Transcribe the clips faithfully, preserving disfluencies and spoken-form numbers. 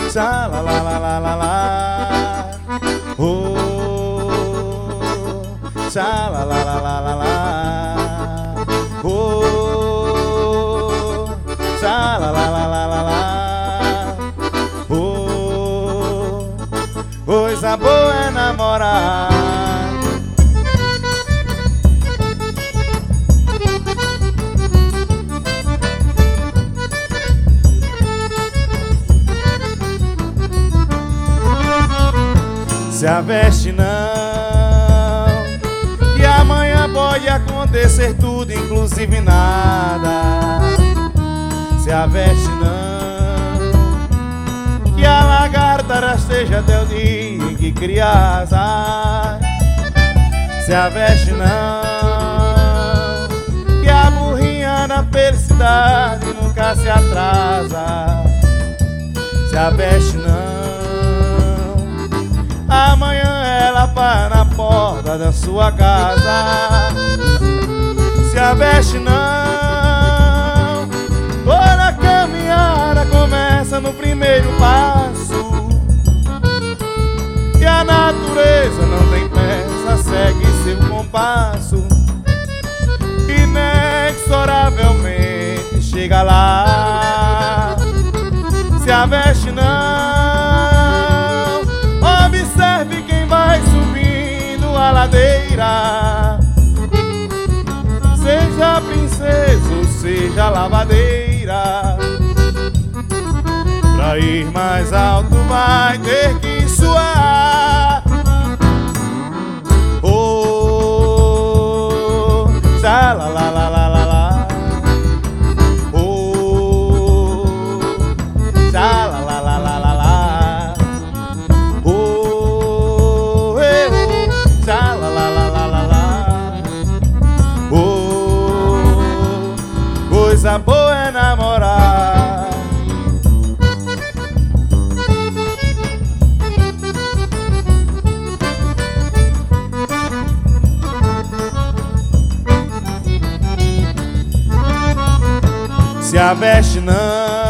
Sa la la la la la la. Oh, sa la la la la la la. Oh, sa la la la la la la. Oh, coisa boa é namorar. Se aveste não, que amanhã pode acontecer tudo, inclusive nada. Se aveste não, que a lagarta rasteja até o dia em que cria asas. Se aveste não, que a burrinha na felicidade nunca se atrasa. Se aveste não, amanhã ela para na porta da sua casa. Se aveste não, toda caminhada começa no primeiro passo. E a natureza não tem pressa, segue seu compasso. Inexoravelmente chega lá. Se aveste não, observe quem vai subindo a ladeira. Seja princesa ou seja lavadeira, pra ir mais alto vai ter que suar. Oh, sa la la la la la la. Oh, sa la la la la la la. Coisa boa é namorar. Se aveste não,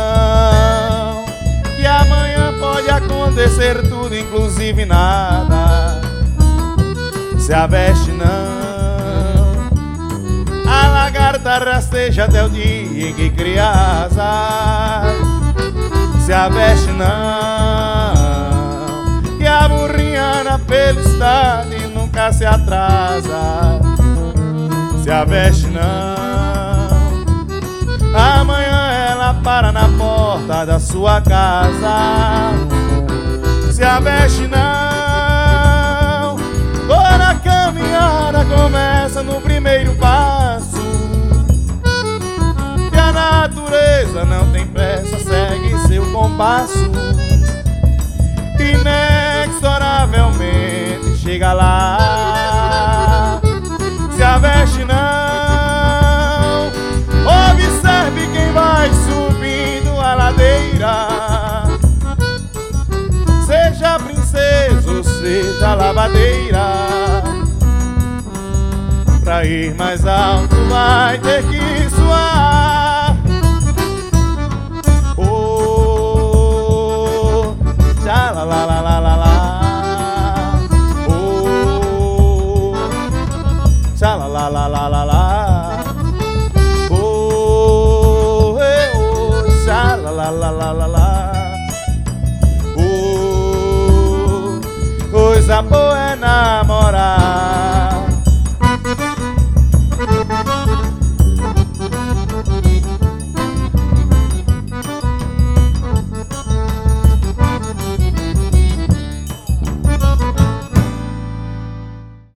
que amanhã pode acontecer tudo, inclusive nada. Se aveste não, a lagarta rasteja até o dia em que cria asas. Se aveste não, que a burrinha na felicidade nunca se atrasa. Se aveste não, amanhã ela para na porta da sua casa. Se aveste não, toda caminhada começa no primeiro passo. E a natureza não tem pressa, segue seu compasso. Inexoravelmente chega lá. Se aveste não, observe quem vai subindo a ladeira. Seja princesa ou seja lavadeira, pra ir mais alto vai ter que suar. Oh, já la la la la la la. Oh, já la la la la la la. Oh, eh, oh, já la la la la la la. Oh, coisa boa é